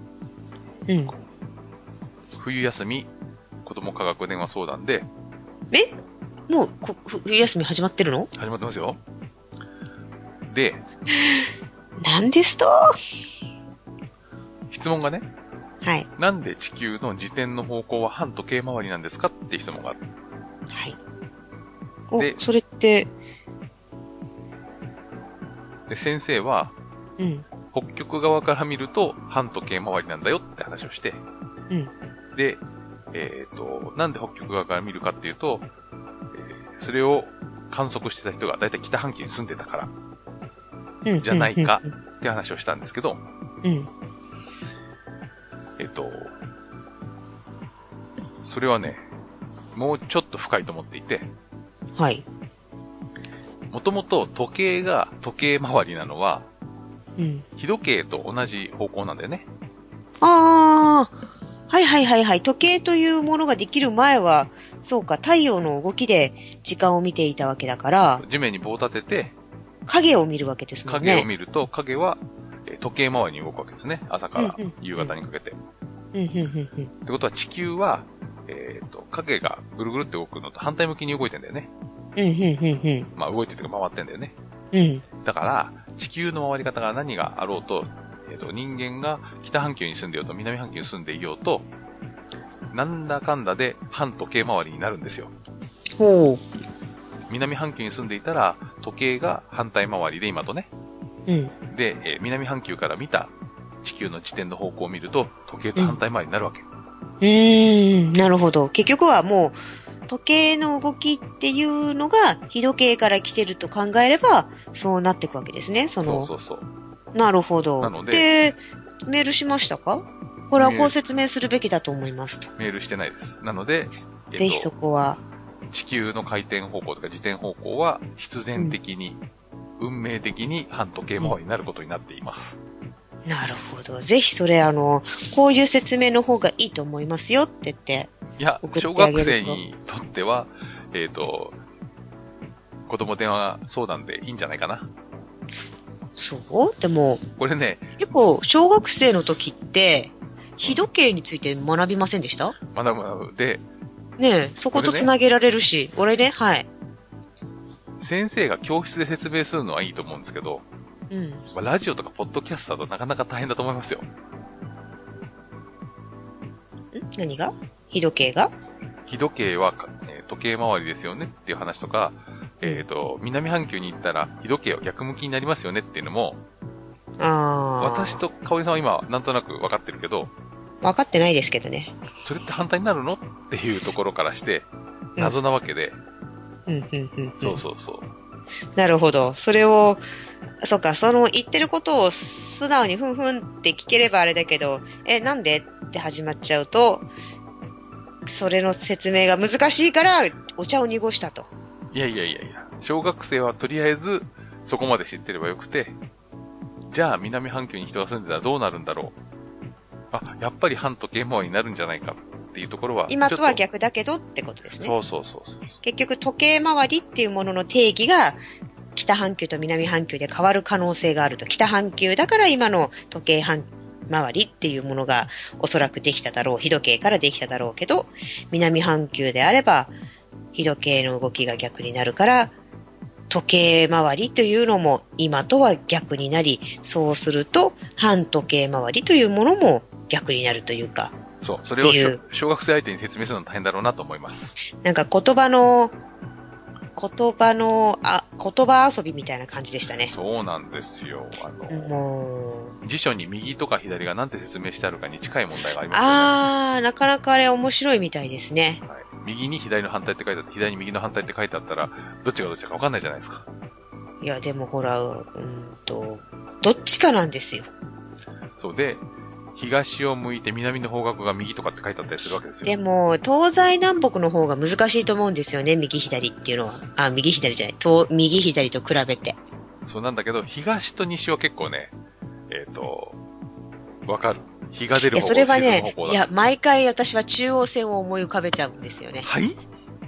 冬休み、子供科学電話相談で、 もう、冬休み始まってるの？ 始まってますよ。で、 なんですと？ 質問がね、 はい。 なんで地球の自転の方向は反時計回りなんですかって質問がある。 はい。 で、 それって、 で、先生は、北極側から見ると反時計回りなんだよって話をして、で、 なんで北極側から見るかっていうと、それを観測してた人がだいたい北半球に住んでたから、じゃないかって話をしたんですけど、 うん。 それはね、もうちょっと深いと思っていて、 はい。 もともと時計が時計回りなのは、 うん。 日時計と同じ方向なんだよね。 ああ、はいはいはいはい。時計というものができる前は、そうか、太陽の動きで時間を見ていたわけだから、 地面に棒を立てて、 影を見るわけですもんね。 影を見ると、影は時計回りに動くわけですね。朝から夕方にかけて。ってことは地球は、影がぐるぐるって動くのと反対向きに動いてんだよね。まあ動いてるというか回ってんだよね。 うん。 だから、地球の回り方が何があろうと、人間が北半球に住んでいようと南半球に住んでいようと、なんだかんだで反時計回りになるんですよ。 ほう。 南半球に住んでいたら、時計が反対回りで今とね。 うん。 で、南半球から見た地球の地点の方向を見ると、時計と反対回りになるわけ。 なるほど。結局はもう、時計の動きっていうのが、日時計から来てると考えれば、そうなっていくわけですね。 そうそうそう。 なるほど。 なので、 メールしましたか？これはこう説明するべきだと思いますと。 メールしてないです。なので、 ぜひそこは。 地球の回転方向とか自転方向は必然的に、運命的に反時計回りになることになっています。 なるほど。ぜひそれこういう説明の方がいいと思いますよって言って。 いや、小学生にとっては、子供電話相談でいいんじゃないかな。 そうでも、 これね、 結構、小学生の時って、日時計について学びませんでした？ 学ぶで、 ねえ、そことつなげられるし、俺ね、はい。 先生が教室で説明するのはいいと思うんですけど、 うん。 まあ、ラジオとかポッドキャストだとなかなか大変だと思いますよ。 何が？日時計が？ 日時計は、時計回りですよねっていう話とか、南半球に行ったら日時計は逆向きになりますよねっていうのも、私と香織さんは今なんとなく分かってるけど、 分かってないですけどね。 それって反対になるのっていうところからして、謎なわけで。そうそうそう。 なるほど。それを、そっか、その言ってることを素直にふんふんって聞ければあれだけど、なんでって始まっちゃうと、それの説明が難しいからお茶を濁したと。 いや。小学生はとりあえずそこまで知ってればよくて、じゃあ南半球に人が住んでたらどうなるんだろう。やっぱり反時計回りになるんじゃないかっていうところは。 今とは逆だけどってことですね。 そう。 結局時計回りっていうものの定義が北半球と南半球で変わる可能性があると。北半球だから今の時計回りっていうものがおそらくできただろう。日時計からできただろうけど、南半球であれば日時計の動きが逆になるから、時計回りというのも今とは逆になり、そうすると反時計回りというものも逆になるというか。 そう。それを小学生相手に説明するの大変だろうなと思います。 なんか言葉遊びみたいな感じでしたね。 そうなんですよ。辞書に右とか左が何て説明してあるかに近い問題がありますよね。 なかなかあれ面白いみたいですね。 はい、右に左の反対って書いてあって、左に右の反対って書いてあったら、どっちがどっちか分かんないじゃないですか。 いや、でもほら、どっちかなんですよ。 そうで、東を向いて南の方角が右とかって書いてあったりするわけですよ。 でも、東西南北の方が難しいと思うんですよね、右左っていうのは。右左じゃない。右左と比べて。 そうなんだけど、東と西は結構ね、わかる。日が出る方向。 それはね、毎回私は中央線を思い浮かべちゃうんですよね。 はい？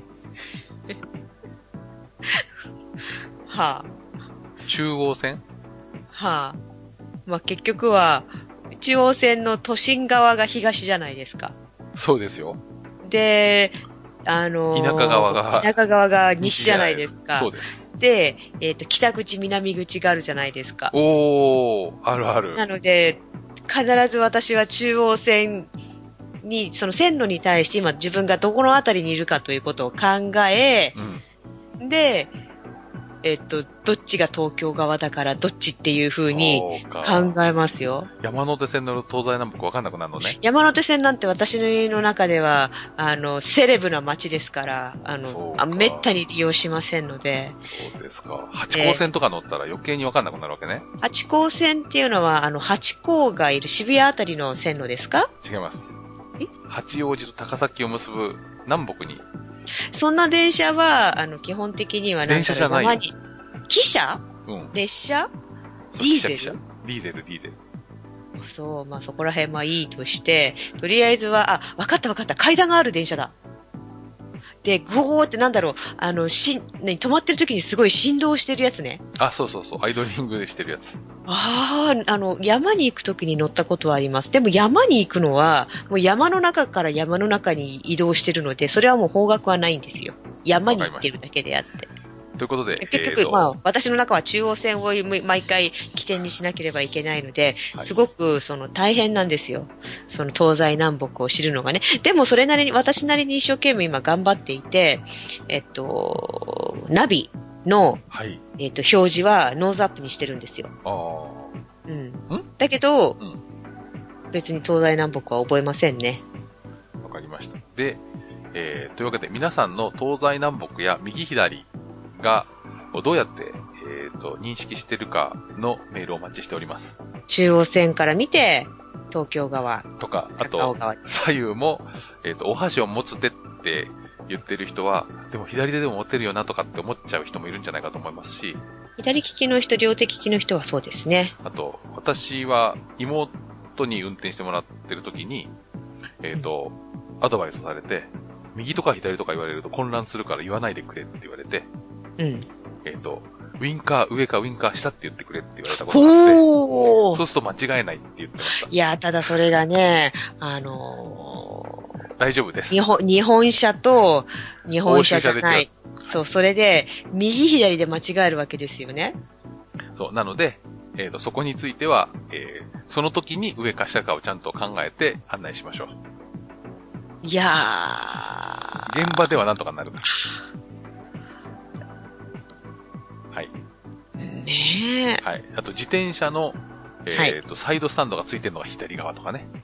はあ。 中央線？ はあ。結局は、中央線の都心側が東じゃないですか。 そうですよ。 で、 田舎側が西じゃないですか。 そうです。 で、北口、南口があるじゃないですか。 あるある。 なので、必ず私は中央線に、その線路に対して今自分がどこのあたりにいるかということを考え、で、 どっちが東京側だからどっちっていう風に考えますよ。 山手線の東西南北分かんなくなるのね。 山手線なんて私の中では、セレブな街ですから、めったに利用しませんので。 そうですか。八高線とか乗ったら余計に分かんなくなるわけね。 八高線っていうのは、八高がいる渋谷あたりの線路ですか？ 違います。八王子と高崎を結ぶ南北に。 そんな電車は、基本的には電車じゃないよ。 汽車？ うん。 列車？ディーゼル？ ディーゼル。 そう、まあそこら辺はいいとして、とりあえずは、わかった。階段がある電車だ。で、グオーって止まってる時にすごい振動してるやつね。 そう。アイドリングしてるやつ。 山に行く時に乗ったことはあります。でも山に行くのは、もう山の中から山の中に移動してるので、それはもう方角はないんですよ。山に行ってるだけであって。 ということで、 結局、私の中は中央線を毎回起点にしなければいけないので、すごく、大変なんですよ。東西南北を知るのがね。でも、それなりに、私なりに一生懸命今頑張っていて、ナビの、表示はノーズアップにしてるんですよ。だけど、別に東西南北は覚えませんね。 わかりました。で、というわけで、皆さんの東西南北や右左、がどうやって、認識してるかのメールをお待ちしております。 中央線から見て、東京側。 とか、あと、左右も、お箸を持つ手って言ってる人は、でも左手でも持ってるよなとかって思っちゃう人もいるんじゃないかと思いますし。 左利きの人、両手利きの人はそうですね。 あと、私は妹に運転してもらってる時に、アドバイスされて、右とか左とか言われると混乱するから言わないでくれって言われて、ウィンカー上かウィンカー下って言ってくれって言われたことがあって、そうすると間違えないって言ってました。 いや、ただそれがね、 大丈夫です。 日本車と日本車じゃない。そう、それで、右左で間違えるわけですよね。 そう、なので、そこについては、その時に上か下かをちゃんと考えて案内しましょう。 いやー。 現場ではなんとかなるから。はい。 ねえ。 はい。あと、自転車の、サイドスタンドがついてるのが左側とかね。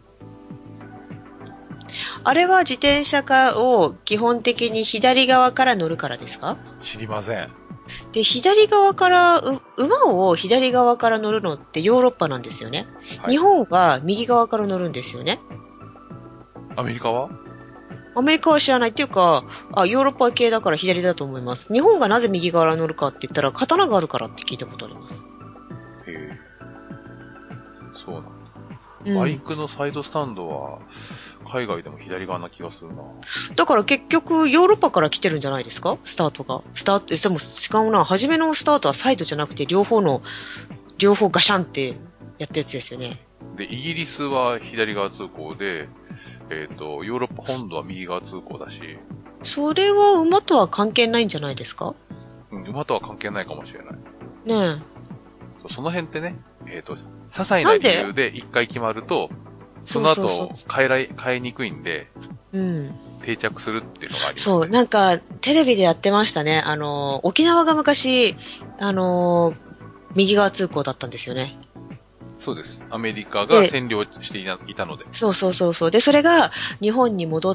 あれは自転車を基本的に左側から乗るからですか？ 知りません。 で、左側から、馬を左側から乗るのってヨーロッパなんですよね。はい、日本は右側から乗るんですよね。 アメリカは知らないっていうか、ヨーロッパ系だから左だと思います。日本がなぜ右側に乗るかって言ったら、刀があるからって聞いたことあります。 へえ。そうなんだ。バイクのサイドスタンドは、海外でも左側な気がするな。 だから結局、ヨーロッパから来てるんじゃないですか？スタートが。でも違うな。初めのスタートはサイドじゃなくて、両方ガシャンってやったやつですよね。 で、イギリスは左側通行で、ヨーロッパ本土は右側通行だし。 それは馬とは関係ないんじゃないですか？ 馬とは関係ないかもしれない。 ねえ。その辺ってね、些細な理由で一回決まると、その後変えにくいんで、定着するっていうのがあります、ね。 そう、なんか、テレビでやってましたね。沖縄が昔、右側通行だったんですよね。 そうです。アメリカが占領していたので。 そう。で、それが日本に戻って、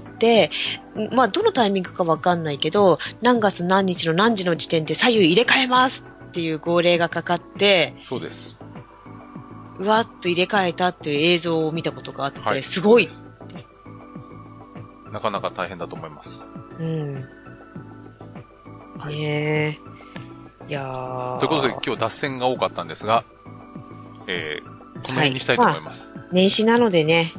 まあ、どのタイミングかわかんないけど、何月何日の何時の時点で左右入れ替えますっていう号令がかかって、 そうです。 うわっと入れ替えたっていう映像を見たことがあって、はい、すごいって。 なかなか大変だと思います。 はい、ねえ。いやー。 ということで今日脱線が多かったんですが、この辺にしたいと思います。 年始なのでね。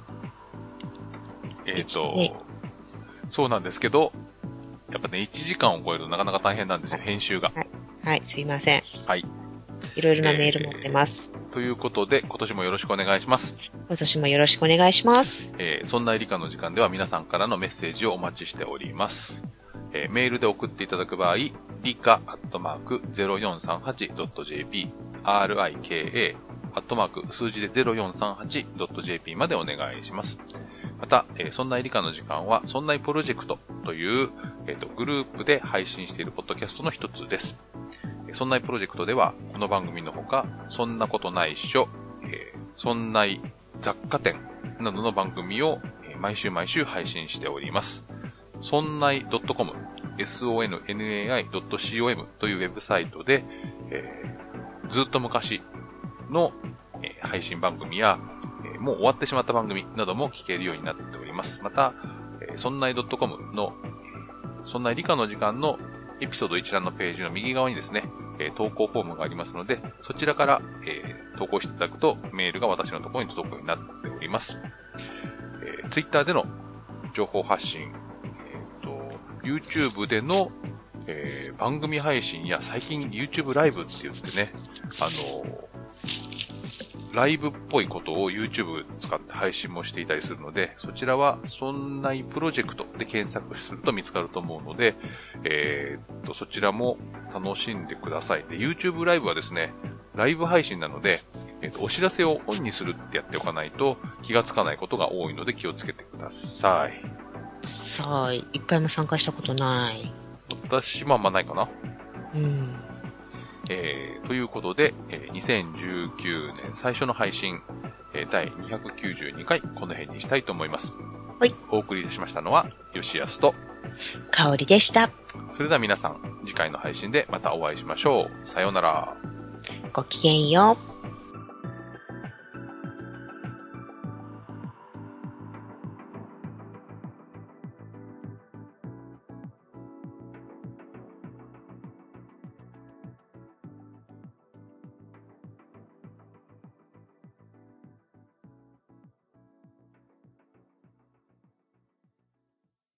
そうなんですけど、やっぱね、1時間を超えるとなかなか大変なんですよ、編集が。 はい、すいません。 はい。 いろいろなメール持ってます。 ということで、今年もよろしくお願いします。 今年もよろしくお願いします。 そんな理科の時間では皆さんからのメッセージをお待ちしております。メールで送っていただく場合、rika@0438.jp、rika数字で 0438.jp までお願いします。また、そんな理科の時間は、そんないプロジェクトという、グループで配信しているポッドキャストの一つです。 そんないプロジェクトでは、この番組のほか、そんなことないっしょ、そんない雑貨店などの番組を毎週配信しております。そんない .com、sonnai.com というウェブサイトで、ずっと昔の配信番組や、もう終わってしまった番組なども聞けるようになっております。また、そんない .com の、そんない理科の時間のエピソード一覧のページの右側にですね、投稿フォームがありますので、そちらから、投稿していただくとメールが私のところに届くようになっております。Twitter での情報発信、YouTube での、番組配信や最近 YouTube ライブって言ってね、ライブっぽいことを YouTube 使って配信もしていたりするので、そちらはそんないプロジェクトで検索すると見つかると思うので、そちらも楽しんでください。で、YouTube ライブはですね、ライブ配信なので、お知らせをオンにするってやっておかないと気がつかないことが多いので気をつけてください。 一回も参加したことない。 私もあんまないかな。ということで、2019年最初の配信、第292回、この辺にしたいと思います。 はい。 お送りいたしましたのは、吉安と、 香りでした。 それでは皆さん、次回の配信でまたお会いしましょう。さようなら。 ごきげんよう。